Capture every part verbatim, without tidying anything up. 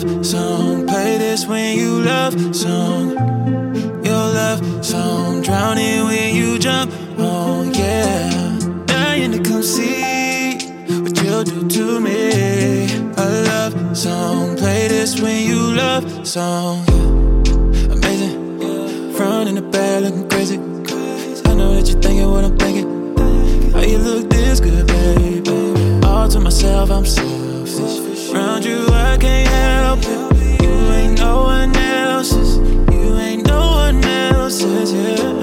love song. Play this when you love song. Your love song. Drowning when you jump on, yeah. Dying to come see what you'll do to me. A love song. Play this when you love song. Amazing. Front and the back looking crazy. I know that you're thinking what I'm thinking. How you look this good, baby. All to myself, I'm selfish. Around you, I can't help it. You ain't no one else's. You ain't no one else's, yeah.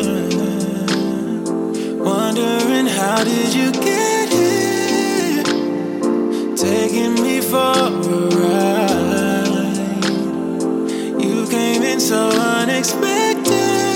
Wondering how did you get here? Taking me for a ride. You came in so unexpected.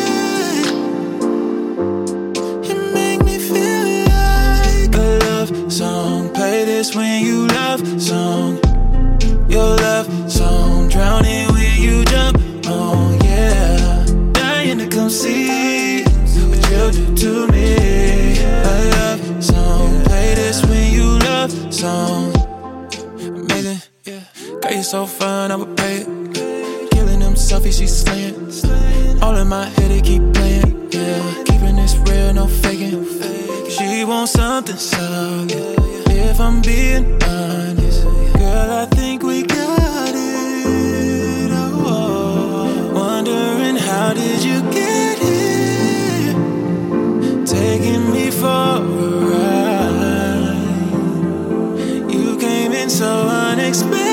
Song. Play this when you love song. Your love song. Drowning when you jump on, yeah. Dying to come see what you'll do to me. A love song. Play this when you love song. Amazing, yeah. Girl, you so fine, I would pay it. Killing them selfies, she's slaying. All in my head, it keep playing, yeah. Keeping this real, no faking. She wants something solid. If I'm being honest, girl, I think we got it. Oh, wondering how did you get here? Taking me for a ride. You came in so unexpected.